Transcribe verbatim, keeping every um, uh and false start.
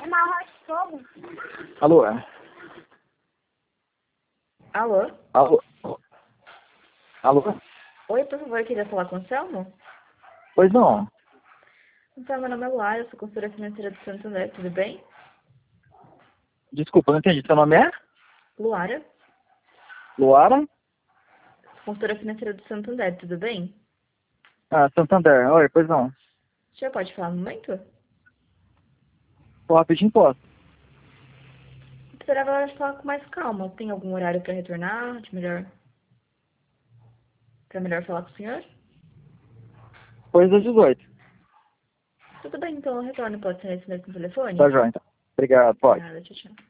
Alô? Alô? Alô? Alô? Oi, por favor, queria falar com o Selmo? Pois não. Então, meu nome é Luara, eu sou consultora financeira do Santander, tudo bem? Desculpa, não entendi. Seu nome é? Luara, Luara? consultora financeira do Santander, tudo bem? Ah, Santander. Oi, pois não. O senhor pode falar um momento? Tô rapidinho, posso. Esperava agora falar com mais calma. Tem algum horário para retornar? De melhor... Para melhor falar com o senhor? Depois das dezoito. Tudo bem, então eu retorno. Pode ser esse mesmo telefone? Tá joia, então. Obrigado, pode. Obrigada, tchau, tchau.